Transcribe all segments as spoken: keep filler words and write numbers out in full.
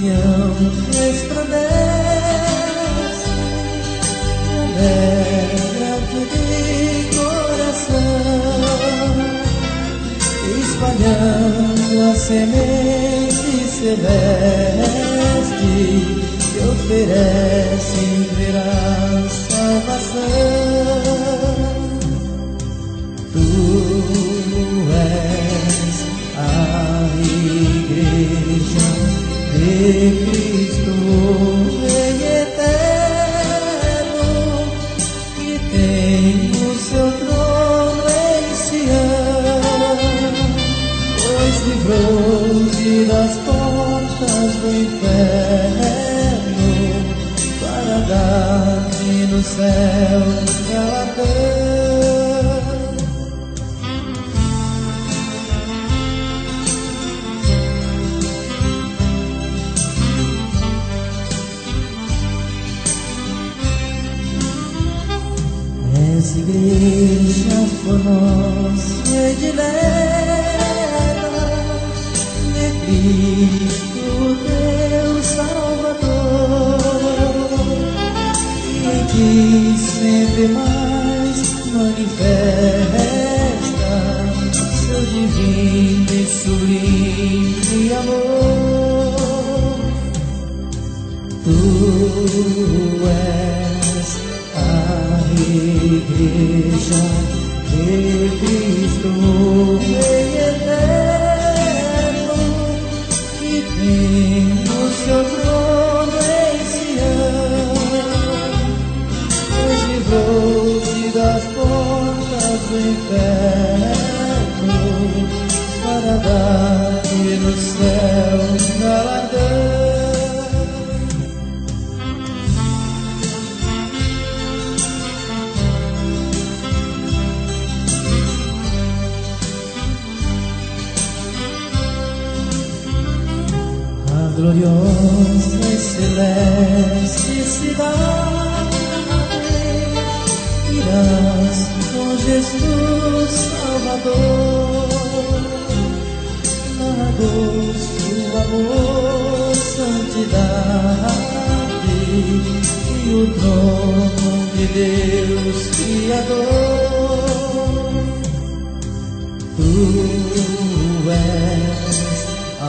comunhão resplandece, alegra-te de coração, espalhando a semente celeste que oferece verá salvação. Tu és a Igreja de Cristo Rei eterno, que tem o seu trono em Sião, pois livrou-te das portas do inferno, para dar-te no céu galardão. És igreja formosa e dileta de Cristo teu Salvador, e em ti sempre mais manifesta seu divino e sublime amor. Tu és a Igreja de Cristo Rei eterno, que tem o seu trono em Sião, pois livrou-te das portas do inferno, para dar-te no céu galardão. Gloriosa e celeste cidade, irás com Jesus Salvador, na gosto, amor, santidade, e o trono de Deus Criador. Tu és a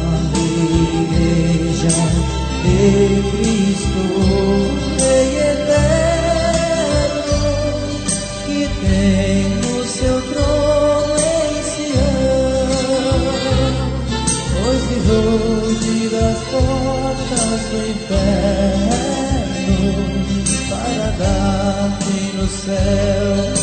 Igreja de Cristo Rei eterno, que tem o seu trono em Sião, pois livrou-te das portas do inferno, para dar-te no céu